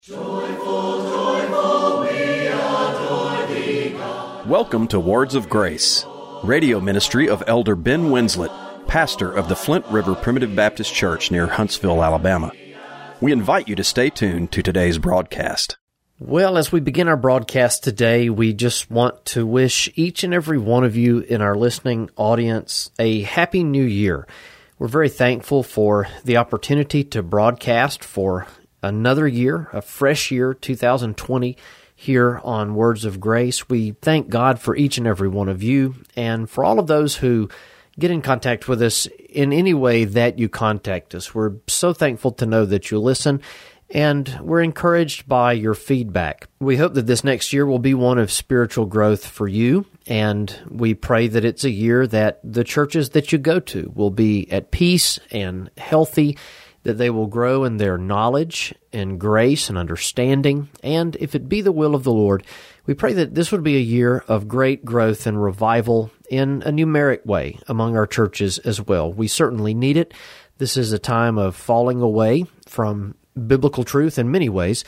Joyful, joyful, we adore thee, God. Welcome to Words of Grace, radio ministry of Elder Ben Winslet, pastor of the Flint River Primitive Baptist Church near Huntsville, Alabama. We invite you to stay tuned to today's broadcast. Well, as we begin our broadcast today, we just want to wish each and every one of you in our listening audience a happy new year. We're very thankful for the opportunity to broadcast for another year, a fresh year, 2020, here on Words of Grace. We thank God for each and every one of you, and for all of those who get in contact with us in any way that you contact us. We're so thankful to know that you listen, and we're encouraged by your feedback. We hope that this next year will be one of spiritual growth for you, and we pray that it's a year that the churches that you go to will be at peace and healthy, that they will grow in their knowledge and grace and understanding. And if it be the will of the Lord, we pray that this would be a year of great growth and revival in a numeric way among our churches as well. We certainly need it. This is a time of falling away from biblical truth in many ways,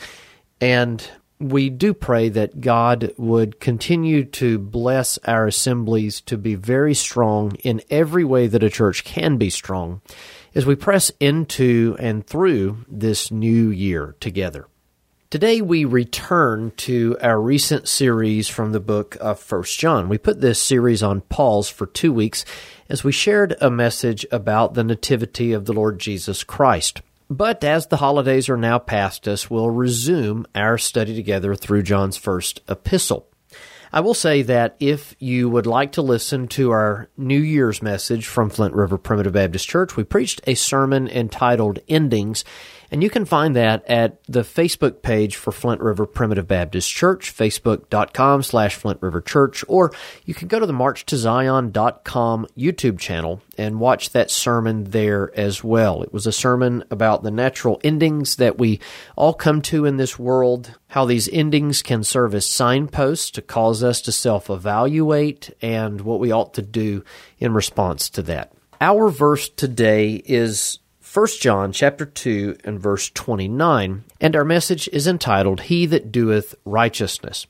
and we do pray that God would continue to bless our assemblies to be very strong in every way that a church can be strong as we press into and through this new year together. Today we return to our recent series from the book of 1 John. We put this series on pause for 2 weeks as we shared a message about the nativity of the Lord Jesus Christ. But as the holidays are now past us, we'll resume our study together through John's first epistle. I will say that if you would like to listen to our New Year's message from Flint River Primitive Baptist Church, we preached a sermon entitled Endings, and you can find that at the Facebook page for Flint River Primitive Baptist Church, facebook.com/Flint River Church, or you can go to the marchtozion.com YouTube channel and watch that sermon there as well. It was a sermon about the natural endings that we all come to in this world, how these endings can serve as signposts to cause us to self-evaluate, and what we ought to do in response to that. Our verse today is 1 John chapter 2 and verse 29, and our message is entitled, He That Doeth Righteousness.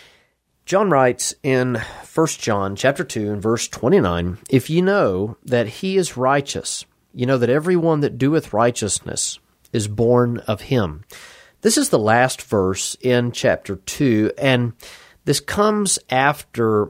John writes in 1 John chapter 2 and verse 29, If ye know that he is righteous, ye know that every one that doeth righteousness is born of him. This is the last verse in chapter 2, and this comes after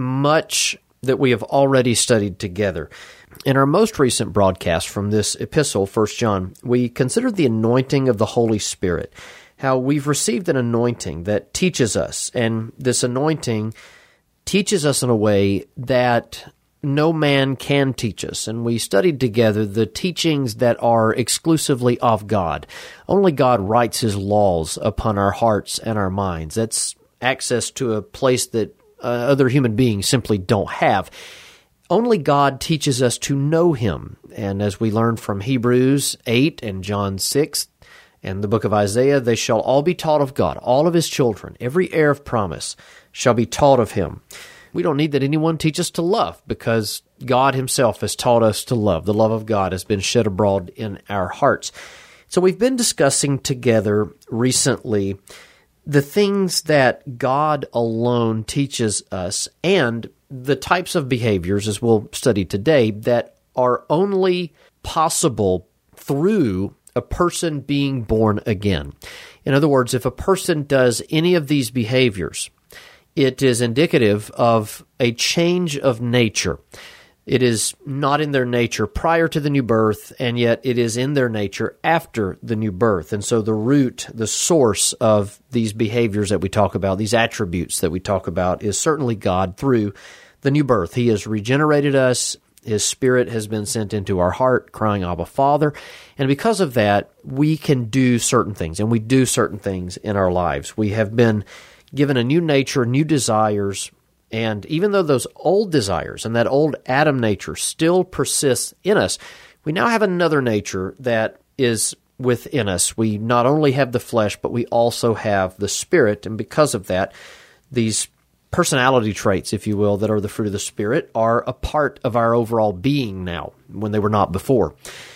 much that we have already studied together. In our most recent broadcast from this epistle, 1 John, we considered the anointing of the Holy Spirit, how we've received an anointing that teaches us, and this anointing teaches us in a way that no man can teach us. And we studied together the teachings that are exclusively of God. Only God writes His laws upon our hearts and our minds. That's access to a place that other human beings simply don't have. Only God teaches us to know Him. And as we learn from Hebrews 8 and John 6 and the book of Isaiah, they shall all be taught of God. All of His children, every heir of promise, shall be taught of Him. We don't need that anyone teach us to love, because God Himself has taught us to love. The love of God has been shed abroad in our hearts. So we've been discussing together recently the things that God alone teaches us, and the types of behaviors, as we'll study today, that are only possible through a person being born again. In other words, if a person does any of these behaviors, it is indicative of a change of nature. It is not in their nature prior to the new birth, and yet it is in their nature after the new birth. And so the root, the source of these behaviors that we talk about, these attributes that we talk about, is certainly God through the new birth. He has regenerated us. His Spirit has been sent into our heart, crying, Abba, Father. And because of that, we can do certain things, and we do certain things in our lives. We have been given a new nature, new desires, and even though those old desires and that old Adam nature still persists in us, we now have another nature that is within us. We not only have the flesh, but we also have the Spirit, and because of that, these personality traits, if you will, that are the fruit of the Spirit are a part of our overall being now, when they were not before.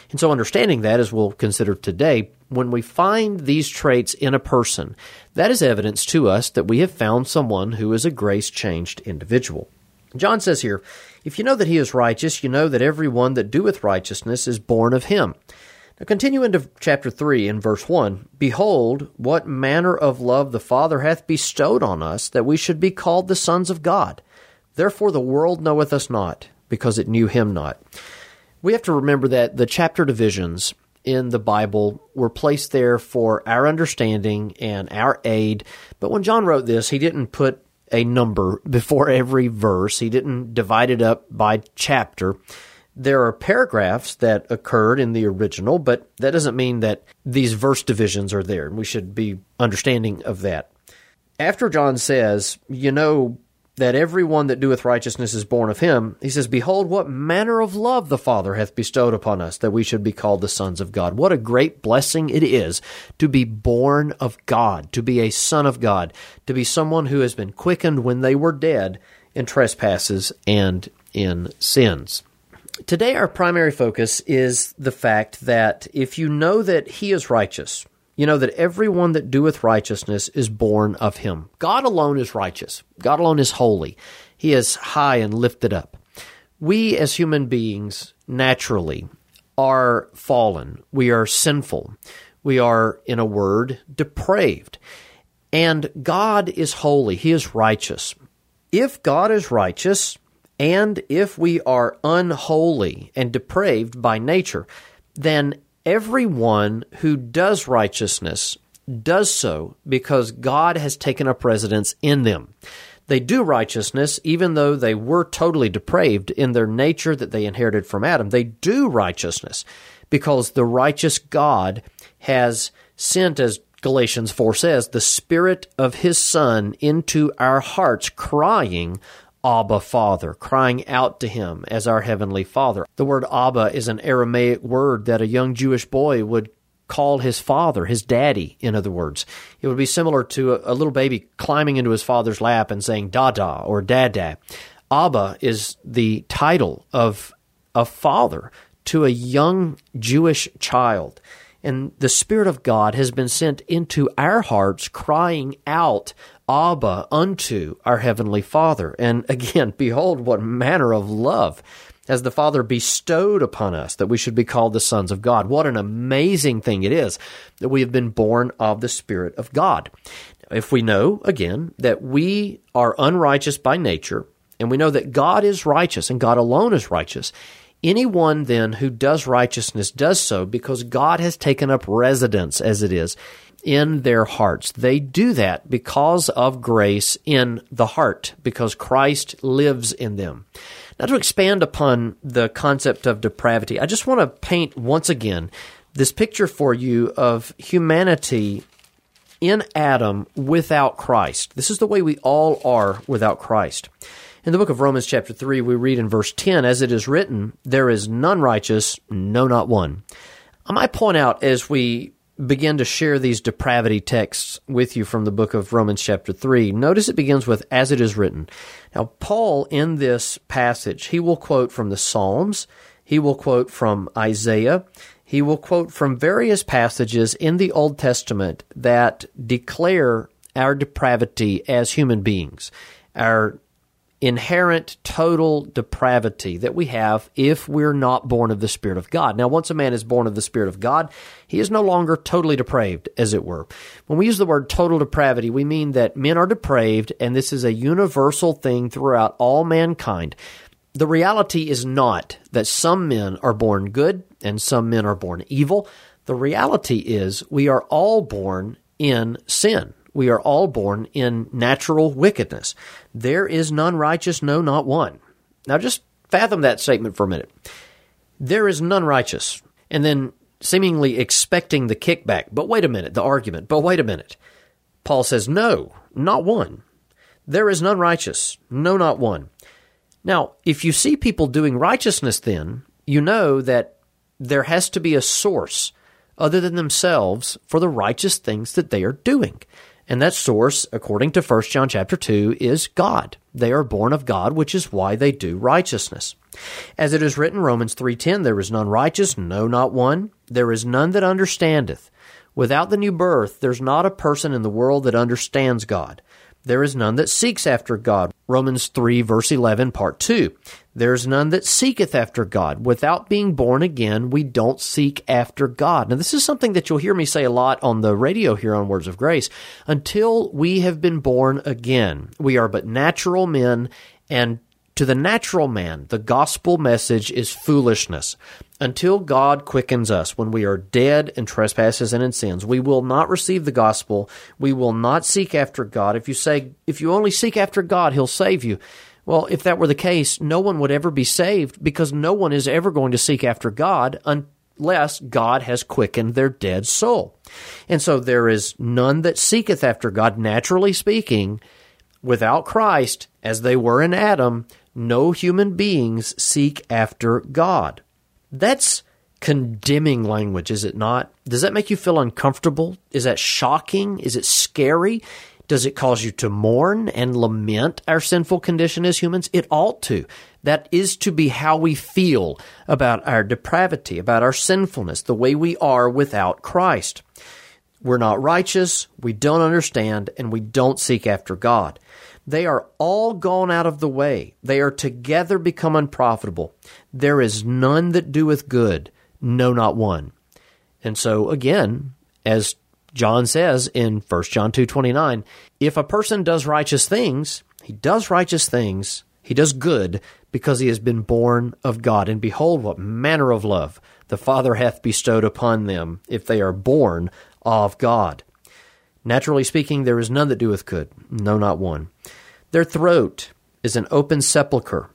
And so understanding that, as we'll consider today, when we find these traits in a person, that is evidence to us that we have found someone who is a grace-changed individual. John says here, if you know that he is righteous, you know that every one that doeth righteousness is born of him. Now continue into chapter 3 in verse 1. Behold, what manner of love the Father hath bestowed on us, that we should be called the sons of God. Therefore the world knoweth us not, because it knew him not. We have to remember that the chapter divisions in the Bible were placed there for our understanding and our aid. But when John wrote this, he didn't put a number before every verse. He didn't divide it up by chapter. There are paragraphs that occurred in the original, but that doesn't mean that these verse divisions are there, and we should be understanding of that. After John says, you know that every one that doeth righteousness is born of him, he says, behold, what manner of love the Father hath bestowed upon us, that we should be called the sons of God. What a great blessing it is to be born of God, to be a son of God, to be someone who has been quickened when they were dead in trespasses and in sins. Today our primary focus is the fact that if you know that he is righteous, you know that everyone that doeth righteousness is born of him. God alone is righteous. God alone is holy. He is high and lifted up. We as human beings naturally are fallen. We are sinful. We are, in a word, depraved. And God is holy. He is righteous. If God is righteous, and if we are unholy and depraved by nature, then everyone who does righteousness does so because God has taken up residence in them. They do righteousness even though they were totally depraved in their nature that they inherited from Adam. They do righteousness because the righteous God has sent, as Galatians 4 says, the Spirit of His Son into our hearts, crying, Abba, Father, crying out to Him as our Heavenly Father. The word Abba is an Aramaic word that a young Jewish boy would call his father, his daddy, in other words. It would be similar to a little baby climbing into his father's lap and saying Dada or Dada. Abba is the title of a father to a young Jewish child. And the Spirit of God has been sent into our hearts, crying out, Abba, unto our Heavenly Father. And again, behold, what manner of love has the Father bestowed upon us, that we should be called the sons of God. What an amazing thing it is that we have been born of the Spirit of God. If we know, again, that we are unrighteous by nature, and we know that God is righteous and God alone is righteous, anyone then who does righteousness does so because God has taken up residence, as it is, in their hearts. They do that because of grace in the heart, because Christ lives in them. Now, to expand upon the concept of depravity, I just want to paint once again this picture for you of humanity in Adam without Christ. This is the way we all are without Christ. In the book of Romans chapter 3, we read in verse 10, as it is written, there is none righteous, no, not one. I might point out as we begin to share these depravity texts with you from the book of Romans chapter 3, notice it begins with, as it is written. Now, Paul, in this passage, he will quote from the Psalms, he will quote from Isaiah, he will quote from various passages in the Old Testament that declare our depravity as human beings, our inherent total depravity that we have if we're not born of the Spirit of God. Now, once a man is born of the Spirit of God, he is no longer totally depraved, as it were. When we use the word total depravity, we mean that men are depraved, and this is a universal thing throughout all mankind. The reality is not that some men are born good and some men are born evil. The reality is we are all born in sin. We are all born in natural wickedness. There is none righteous, no, not one. Now just fathom that statement for a minute. There is none righteous. And then seemingly expecting the kickback. But wait a minute, the argument. But wait a minute. Paul says, no, not one. There is none righteous, no, not one. Now, if you see people doing righteousness then, you know that there has to be a source other than themselves for the righteous things that they are doing. And that source, according to 1 John chapter 2, is God. They are born of God, which is why they do righteousness. As it is written, Romans 3:10, there is none righteous, no, not one. There is none that understandeth. Without the new birth, there's not a person in the world that understands God. There is none that seeks after God. Romans 3, verse 11, part 2. There is none that seeketh after God. Without being born again, we don't seek after God. Now, this is something that you'll hear me say a lot on the radio here on Words of Grace. Until we have been born again, we are but natural men, and to the natural man, the gospel message is foolishness. Until God quickens us when we are dead in trespasses and in sins, we will not receive the gospel. We will not seek after God. If you only seek after God, He'll save you. Well, if that were the case, no one would ever be saved, because no one is ever going to seek after God unless God has quickened their dead soul. And so there is none that seeketh after God, naturally speaking. Without Christ, as they were in Adam, no human beings seek after God. That's condemning language, is it not? Does that make you feel uncomfortable? Is that shocking? Is it scary? Does it cause you to mourn and lament our sinful condition as humans? It ought to. That is to be how we feel about our depravity, about our sinfulness, the way we are without Christ. We're not righteous, we don't understand, and we don't seek after God. They are all gone out of the way. They are together become unprofitable. There is none that doeth good, no, not one. And so again, as John says in 1 John 2:29, if a person does righteous things, he does righteous things, he does good, because he has been born of God. And behold, what manner of love the Father hath bestowed upon them, if they are born of God. Naturally speaking, there is none that doeth good, no, not one. Their throat is an open sepulchre.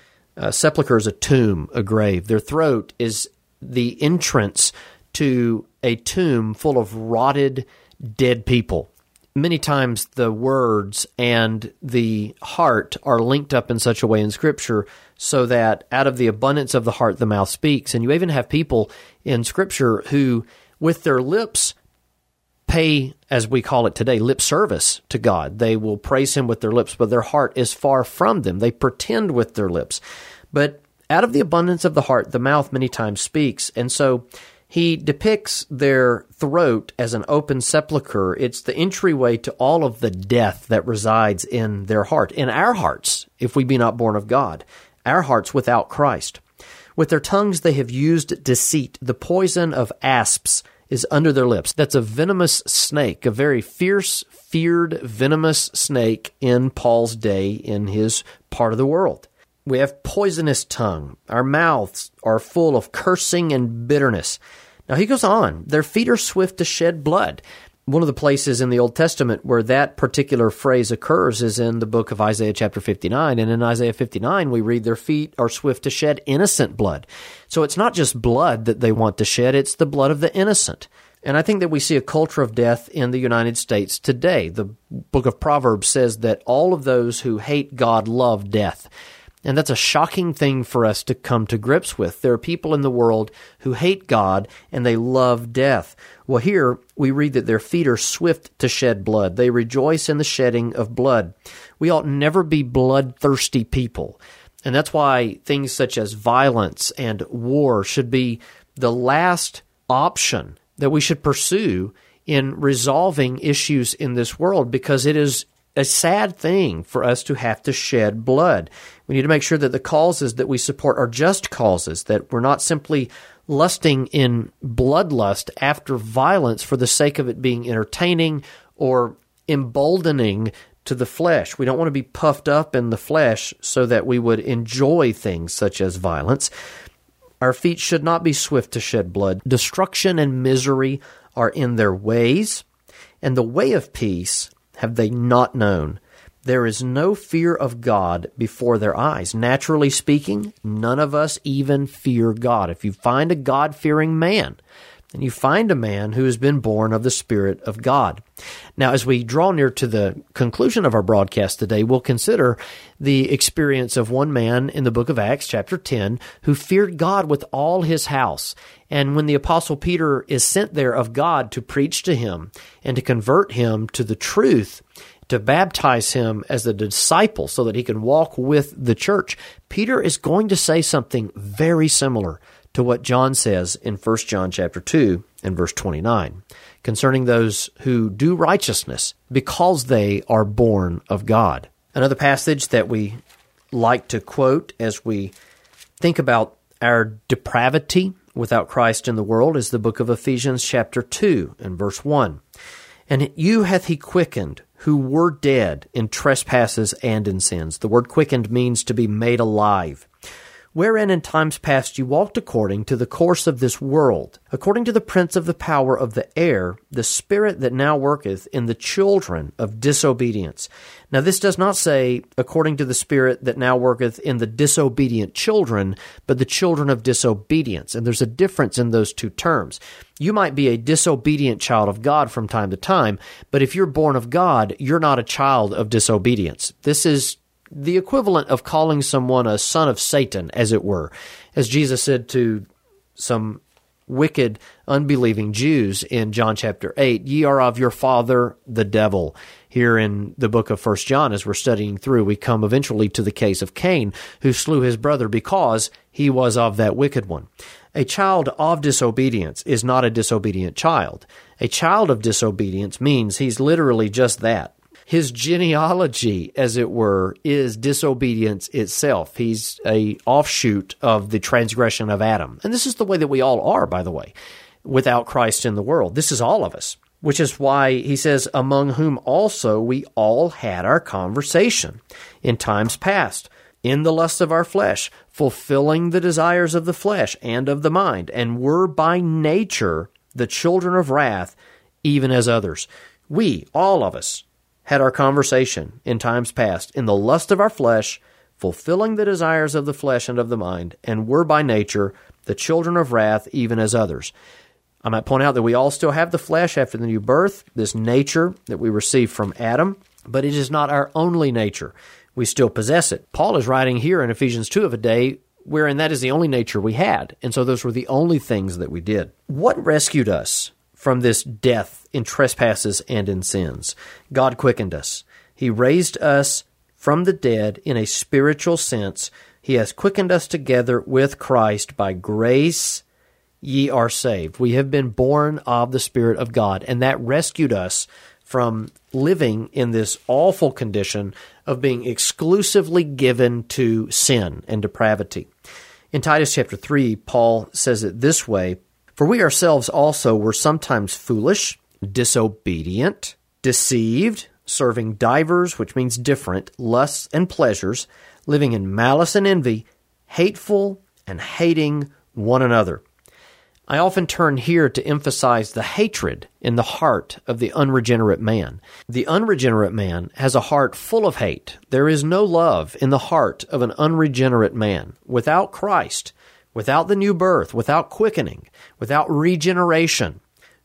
A sepulchre is a tomb, a grave. Their throat is the entrance to a tomb full of rotted, dead people. Many times the words and the heart are linked up in such a way in Scripture so that out of the abundance of the heart the mouth speaks. And you even have people in Scripture who, with their lips, pay, as we call it today, lip service to God. They will praise Him with their lips, but their heart is far from them. They pretend with their lips. But out of the abundance of the heart, the mouth many times speaks. And so he depicts their throat as an open sepulchre. It's the entryway to all of the death that resides in their heart, in our hearts, if we be not born of God, our hearts without Christ. With their tongues they have used deceit. The poison of asps is under their lips. That's a venomous snake, a very fierce, feared, venomous snake in Paul's day in his part of the world. We have poisonous tongue. Our mouths are full of cursing and bitterness. Now he goes on, their feet are swift to shed blood. One of the places in the Old Testament where that particular phrase occurs is in the book of Isaiah chapter 59. And in Isaiah 59, we read their feet are swift to shed innocent blood. So it's not just blood that they want to shed, it's the blood of the innocent. And I think that we see a culture of death in the United States today. The book of Proverbs says that all of those who hate God love death. And that's a shocking thing for us to come to grips with. There are people in the world who hate God and they love death. Well, here we read that their feet are swift to shed blood. They rejoice in the shedding of blood. We ought never be bloodthirsty people. And that's why things such as violence and war should be the last option that we should pursue in resolving issues in this world, because it is a sad thing for us to have to shed blood. We need to make sure that the causes that we support are just causes, that we're not simply lusting in bloodlust after violence for the sake of it being entertaining or emboldening to the flesh. We don't want to be puffed up in the flesh so that we would enjoy things such as violence. Our feet should not be swift to shed blood. Destruction and misery are in their ways, and the way of peace have they not known. There is no fear of God before their eyes. Naturally speaking, none of us even fear God. If you find a God-fearing man, and you find a man who has been born of the Spirit of God. Now, as we draw near to the conclusion of our broadcast today, we'll consider the experience of one man in the book of Acts, chapter 10, who feared God with all his house. And when the Apostle Peter is sent there of God to preach to him and to convert him to the truth, to baptize him as a disciple so that he can walk with the church, Peter is going to say something very similar to what John says in 1 John chapter 2 and verse 29 concerning those who do righteousness because they are born of God. Another passage that we like to quote as we think about our depravity without Christ in the world is the book of Ephesians chapter 2 and verse 1. And you hath he quickened, who were dead in trespasses and in sins. The word quickened means to be made alive. Wherein in times past you walked according to the course of this world, according to the prince of the power of the air, the spirit that now worketh in the children of disobedience. Now this does not say, according to the spirit that now worketh in the disobedient children, but the children of disobedience. And there's a difference in those two terms. You might be a disobedient child of God from time to time, but if you're born of God, you're not a child of disobedience. This is the equivalent of calling someone a son of Satan, as it were. As Jesus said to some wicked, unbelieving Jews in John chapter 8, ye are of your father, the devil. Here in the book of 1 John, as we're studying through, we come eventually to the case of Cain, who slew his brother because he was of that wicked one. A child of disobedience is not a disobedient child. A child of disobedience means he's literally just that. His genealogy, as it were, is disobedience itself. He's a offshoot of the transgression of Adam. And this is the way that we all are, by the way, without Christ in the world. This is all of us, which is why he says, among whom also we all had our conversation in times past, in the lust of our flesh, fulfilling the desires of the flesh and of the mind, and were by nature the children of wrath, even as others. We, all of us, had our conversation in times past in the lust of our flesh, fulfilling the desires of the flesh and of the mind, and were by nature the children of wrath, even as others. I might point out that we all still have the flesh after the new birth, this nature that we received from Adam, but it is not our only nature. We still possess it. Paul is writing here in Ephesians 2 of a day wherein that is the only nature we had, and so those were the only things that we did. What rescued us from this death in trespasses and in sins? God quickened us. He raised us from the dead in a spiritual sense. He has quickened us together with Christ. By grace ye are saved. We have been born of the Spirit of God, and that rescued us from living in this awful condition of being exclusively given to sin and depravity. In Titus chapter 3, Paul says it this way, for we ourselves also were sometimes foolish, disobedient, deceived, serving divers, which means different, lusts and pleasures, living in malice and envy, hateful and hating one another. I often turn here to emphasize the hatred in the heart of the unregenerate man. The unregenerate man has a heart full of hate. There is no love in the heart of an unregenerate man. Without Christ, without the new birth, without quickening, without regeneration,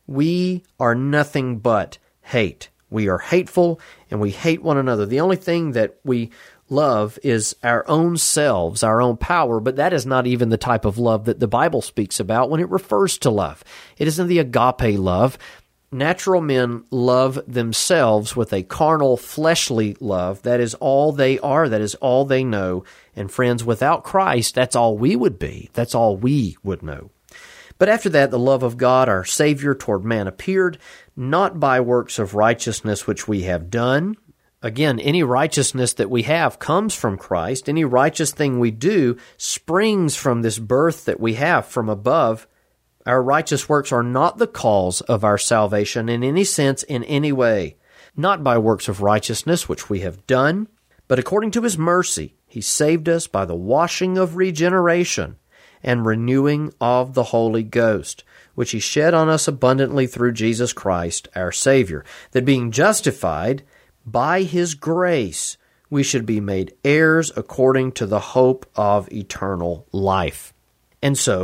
we are nothing but hate. We are hateful and we hate one another. The only thing that we love is our own selves, our own power, but that is not even the type of love that the Bible speaks about when it refers to love. It isn't the agape love. Natural men love themselves with a carnal, fleshly love. That is all they are. That is all they know. And friends, without Christ, that's all we would be. That's all we would know. But after that, the love of God, our Savior, toward man appeared, not by works of righteousness which we have done. Again, any righteousness that we have comes from Christ. Any righteous thing we do springs from this birth that we have from above. Our righteous works are not the cause of our salvation in any sense, in any way. Not by works of righteousness which we have done, but according to His mercy, He saved us by the washing of regeneration and renewing of the Holy Ghost, which He shed on us abundantly through Jesus Christ, our Savior, that being justified by His grace, we should be made heirs according to the hope of eternal life. And so,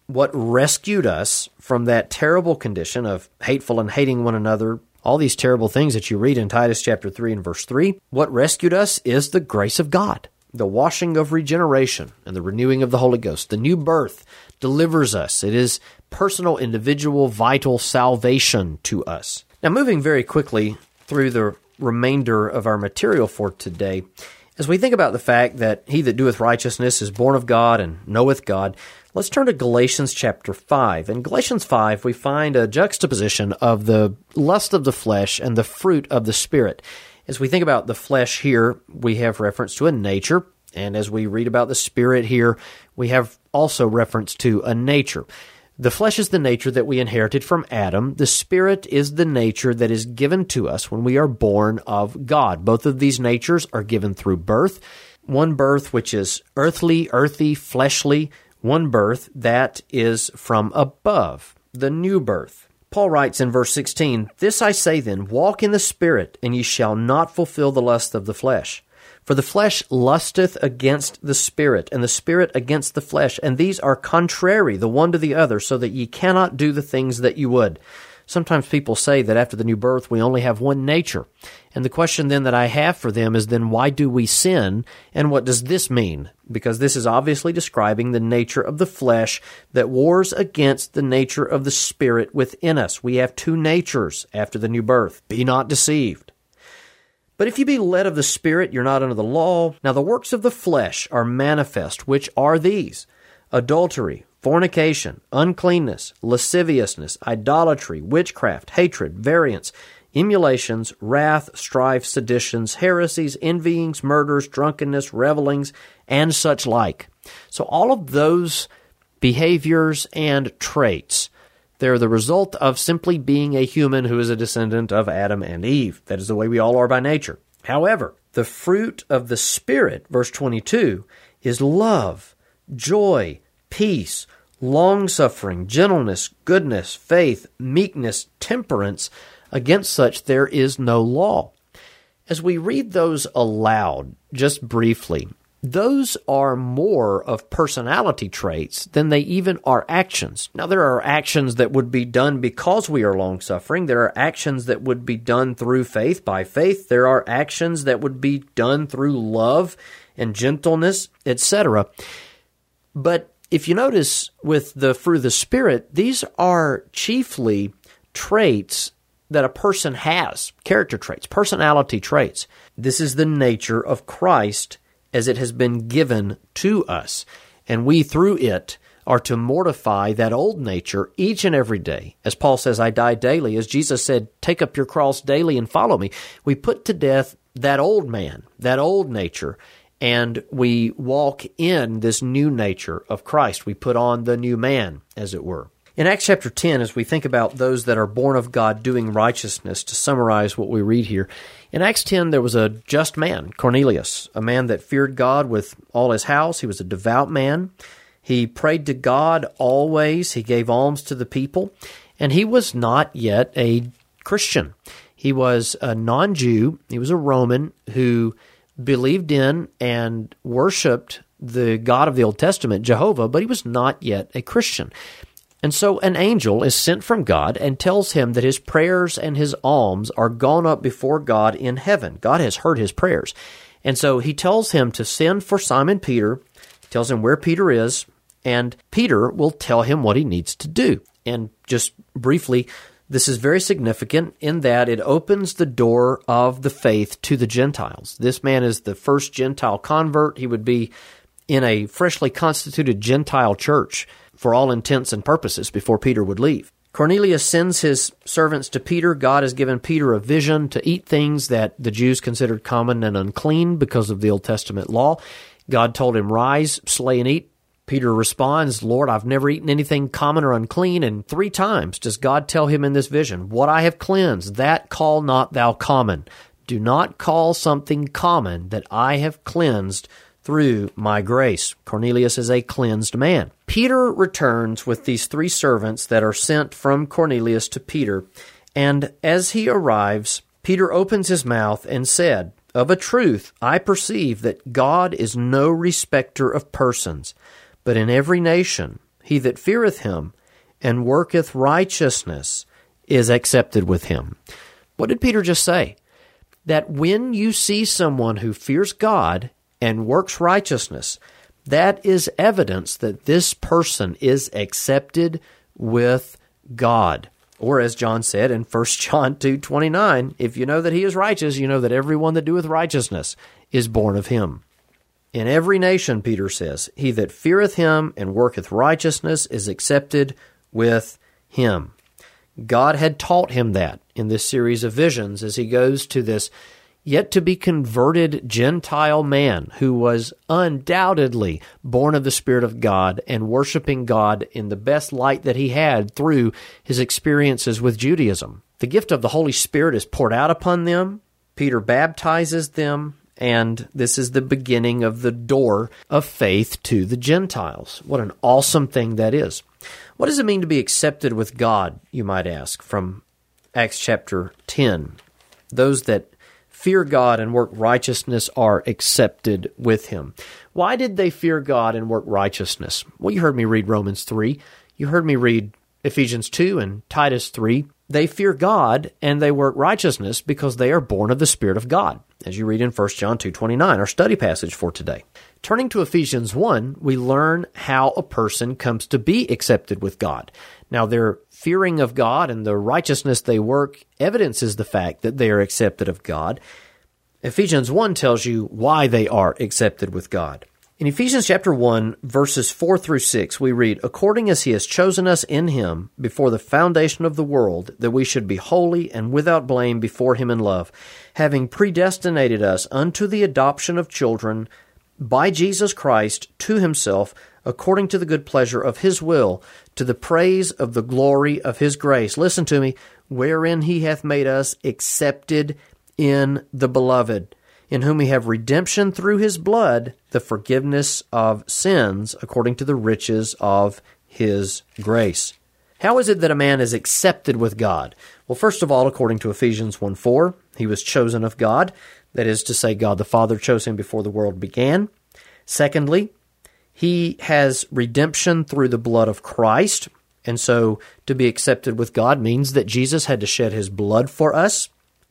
what rescued us from that terrible condition of hateful and hating one another, all these terrible things that you read in Titus chapter 3 and verse 3, what rescued us is the grace of God. The washing of regeneration and the renewing of the Holy Ghost. The new birth delivers us. It is personal, individual, vital salvation to us. Now, moving very quickly through the remainder of our material for today, as we think about the fact that he that doeth righteousness is born of God and knoweth God, let's turn to Galatians chapter 5. In Galatians 5, we find a juxtaposition of the lust of the flesh and the fruit of the Spirit. As we think about the flesh here, we have reference to a nature, and as we read about the Spirit here, we have also reference to a nature. The flesh is the nature that we inherited from Adam. The Spirit is the nature that is given to us when we are born of God. Both of these natures are given through birth. One birth which is earthly, fleshly. One birth that is from above, the new birth. Paul writes in verse 16, "This I say then, walk in the Spirit, and ye shall not fulfill the lust of the flesh. For the flesh lusteth against the Spirit, and the Spirit against the flesh, and these are contrary the one to the other, so that ye cannot do the things that you would." Sometimes people say that after the new birth we only have one nature. And the question then that I have for them is then why do we sin, and what does this mean? Because this is obviously describing the nature of the flesh that wars against the nature of the Spirit within us. We have two natures after the new birth. Be not deceived. But if you be led of the Spirit, you're not under the law. Now the works of the flesh are manifest, which are these: adultery, fornication, uncleanness, lasciviousness, idolatry, witchcraft, hatred, variance, emulations, wrath, strife, seditions, heresies, envyings, murders, drunkenness, revelings, and such like. So all of those behaviors and traits, they're the result of simply being a human who is a descendant of Adam and Eve. That is the way we all are by nature. However, the fruit of the Spirit, verse 22, is love, joy, peace, long-suffering, gentleness, goodness, faith, meekness, temperance. Against such there is no law. As we read those aloud, just briefly, those are more of personality traits than they even are actions. Now, there are actions that would be done because we are long-suffering. There are actions that would be done through faith, by faith. There are actions that would be done through love and gentleness, etc. But if you notice with the fruit of the Spirit, these are chiefly traits that a person has, character traits, personality traits. This is the nature of Christ as it has been given to us. And we, through it, are to mortify that old nature each and every day. As Paul says, I die daily. As Jesus said, take up your cross daily and follow me. We put to death that old man, that old nature, and we walk in this new nature of Christ. We put on the new man, as it were. In Acts chapter 10, as we think about those that are born of God doing righteousness, to summarize what we read here, in Acts 10 there was a just man, Cornelius, a man that feared God with all his house. He was a devout man. He prayed to God always. He gave alms to the people. And he was not yet a Christian. He was a non-Jew. He was a Roman who believed in and worshipped the God of the Old Testament, Jehovah, but he was not yet a Christian. And so an angel is sent from God and tells him that his prayers and his alms are gone up before God in heaven. God has heard his prayers. And so he tells him to send for Simon Peter, tells him where Peter is, and Peter will tell him what he needs to do. And just briefly, this is very significant in that it opens the door of the faith to the Gentiles. This man is the first Gentile convert. He would be in a freshly constituted Gentile church for all intents and purposes before Peter would leave. Cornelius sends his servants to Peter. God has given Peter a vision to eat things that the Jews considered common and unclean because of the Old Testament law. God told him, rise, slay and eat. Peter responds, Lord, I've never eaten anything common or unclean. And 3 times does God tell him in this vision, what I have cleansed, that call not thou common. Do not call something common that I have cleansed through my grace. Cornelius is a cleansed man. Peter returns with these 3 servants that are sent from Cornelius to Peter, and as he arrives, Peter opens his mouth and said, of a truth, I perceive that God is no respecter of persons, but in every nation he that feareth him and worketh righteousness is accepted with him. What did Peter just say? That when you see someone who fears God and works righteousness, that is evidence that this person is accepted with God. Or as John said in 1 John 2:29, if you know that he is righteous, you know that everyone that doeth righteousness is born of him. In every nation, Peter says, he that feareth him and worketh righteousness is accepted with him. God had taught him that in this series of visions as he goes to this yet-to-be-converted Gentile man who was undoubtedly born of the Spirit of God and worshiping God in the best light that he had through his experiences with Judaism. The gift of the Holy Spirit is poured out upon them. Peter baptizes them, and this is the beginning of the door of faith to the Gentiles. What an awesome thing that is. What does it mean to be accepted with God, you might ask, from Acts chapter 10? Those that fear God and work righteousness are accepted with him. Why did they fear God and work righteousness? Well, you heard me read Romans 3. You heard me read Ephesians 2 and Titus 3. They fear God and they work righteousness because they are born of the Spirit of God, as you read in 1 John 2:29, our study passage for today. Turning to Ephesians 1, we learn how a person comes to be accepted with God. Now, their fearing of God and the righteousness they work evidences the fact that they are accepted of God. Ephesians 1 tells you why they are accepted with God. In Ephesians chapter 1, verses 4 through 6, we read, "According as he has chosen us in him before the foundation of the world, that we should be holy and without blame before him in love, having predestinated us unto the adoption of children by Jesus Christ to himself, according to the good pleasure of his will, to the praise of the glory of his grace." Listen to me. "Wherein he hath made us accepted in the beloved, in whom we have redemption through his blood, the forgiveness of sins, according to the riches of his grace." How is it that a man is accepted with God? Well, first of all, according to Ephesians 1:4, he was chosen of God. That is to say, God the Father chose him before the world began. Secondly, he has redemption through the blood of Christ. And so to be accepted with God means that Jesus had to shed his blood for us.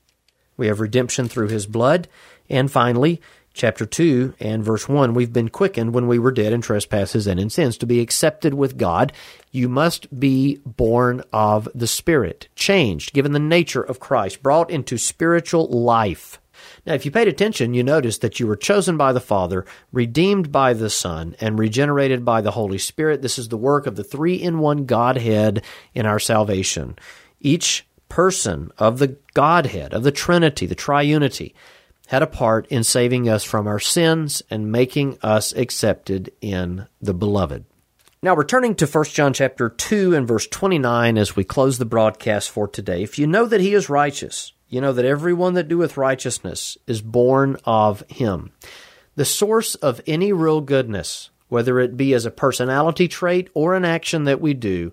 We have redemption through his blood. And finally, chapter 2 and verse 1, we've been quickened when we were dead in trespasses and in sins. To be accepted with God, you must be born of the Spirit, changed, given the nature of Christ, brought into spiritual life. Now, if you paid attention, you noticed that you were chosen by the Father, redeemed by the Son, and regenerated by the Holy Spirit. This is the work of the three-in-one Godhead in our salvation. Each person of the Godhead, of the Trinity, the Triunity, had a part in saving us from our sins and making us accepted in the Beloved. Now, returning to 1 John chapter 2 and verse 29 as we close the broadcast for today, if you know that he is righteous, you know that everyone that doeth righteousness is born of him. The source of any real goodness, whether it be as a personality trait or an action that we do,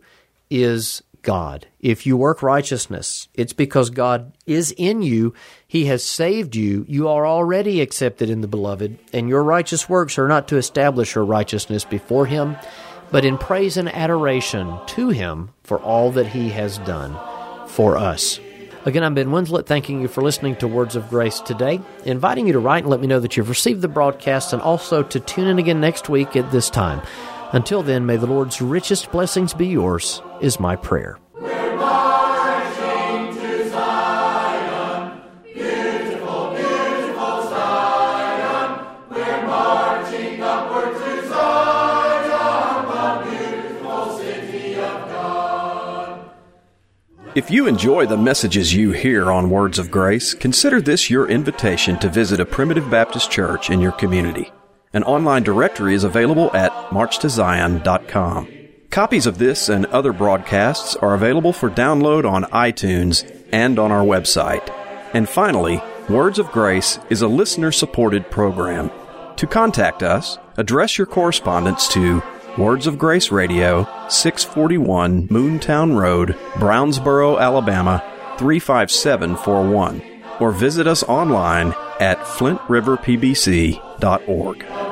is God. If you work righteousness, it's because God is in you. He has saved you. You are already accepted in the Beloved, and your righteous works are not to establish your righteousness before him, but in praise and adoration to him for all that he has done for us. Again, I'm Ben Winslet, thanking you for listening to Words of Grace today, inviting you to write and let me know that you've received the broadcast, and also to tune in again next week at this time. Until then, may the Lord's richest blessings be yours, is my prayer. We're marching to Zion, beautiful, beautiful Zion. We're marching upward to Zion, the beautiful city of God. If you enjoy the messages you hear on Words of Grace, consider this your invitation to visit a Primitive Baptist church in your community. An online directory is available at marchtozion.com. Copies of this and other broadcasts are available for download on iTunes and on our website. And finally, Words of Grace is a listener-supported program. To contact us, address your correspondence to Words of Grace Radio, 641 Moontown Road, Brownsboro, Alabama, 35741, or visit us online at flintriverpbc.org.